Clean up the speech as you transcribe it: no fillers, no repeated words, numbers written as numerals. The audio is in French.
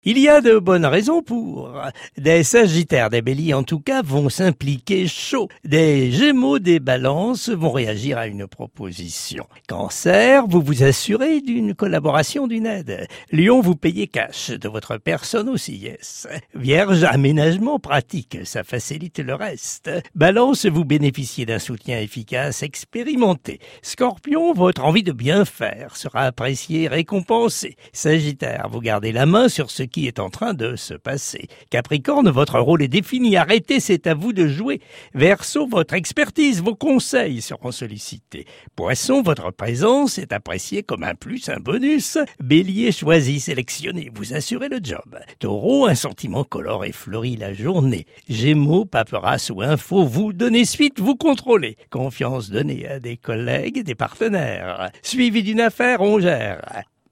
Il y a de bonnes raisons pour. Des Sagittaires, des Béliers en tout cas, vont s'impliquer chaud. Des Gémeaux, des Balances vont réagir à une proposition. Cancer, vous vous assurez d'une collaboration, d'une aide. Lion, vous payez cash, de votre personne aussi, yes. Vierge, aménagement pratique, ça facilite le reste. Balance, vous bénéficiez d'un soutien efficace, expérimenté. Scorpion, votre envie de bien faire sera appréciée, récompensée. Sagittaire, vous gardez la main sur ce qui est en train de se passer. Capricorne, votre rôle est défini. Arrêtez, c'est à vous de jouer. Verseau, votre expertise, vos conseils seront sollicités. Poisson, votre présence est appréciée comme un plus, un bonus. Bélier, choisi, sélectionné, vous assurez le job. Taureau, un sentiment colore et fleurit la journée. Gémeaux, paperasse ou info, vous donnez suite, vous contrôlez. Confiance donnée à des collègues, des partenaires. Suivi d'une affaire, on gère.